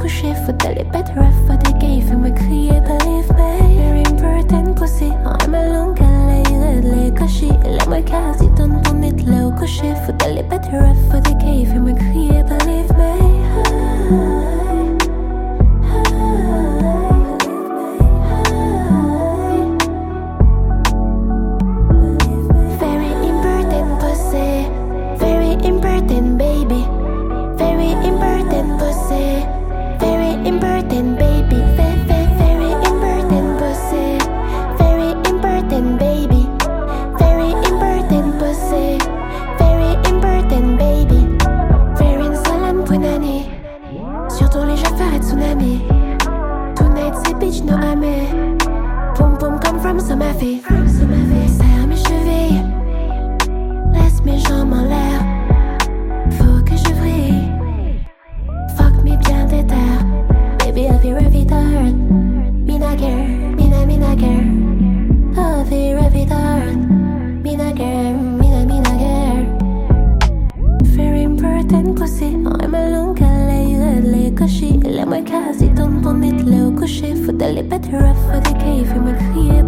coucher, faut d'aller better off for the gay, fait me crier, believe me. Very important pussy, I'm a long galley, les cochis, la moi quasi donne ton nid là au coucher, faut d'aller better off for the gay, fait me crier, believe me. Serre mes chevilles, laisse mes jambes en l'air. Faut que je vrille, fuck me bien déter. Baby, I feel ready to hurt. Mina girl, mina girl. I feel ready to hurt. Mina girl. Very important pussy, I'm a long galley, les cochis. La moi quasi donne ton nid là au coucher. Faut d'aller better off for the cave, me crier.